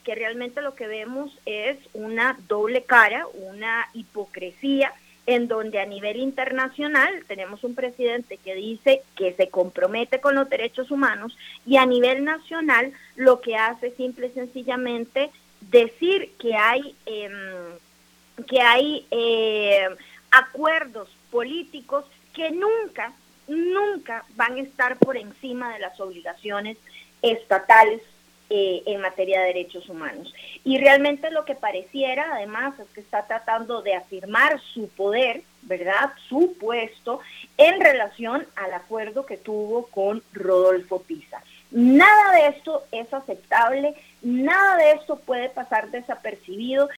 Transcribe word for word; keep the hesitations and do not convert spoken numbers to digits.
que realmente lo que vemos es una doble cara, una hipocresía, en donde a nivel internacional tenemos un presidente que dice que se compromete con los derechos humanos y a nivel nacional lo que hace simple y sencillamente decir que hay, eh, que hay eh, acuerdos políticos que nunca, nunca van a estar por encima de las obligaciones estatales Eh, en materia de derechos humanos. Y realmente lo que pareciera, además, es que está tratando de afirmar su poder, ¿verdad?, su puesto, en relación al acuerdo que tuvo con Rodolfo Pisa. Nada de esto es aceptable, nada de esto puede pasar desapercibido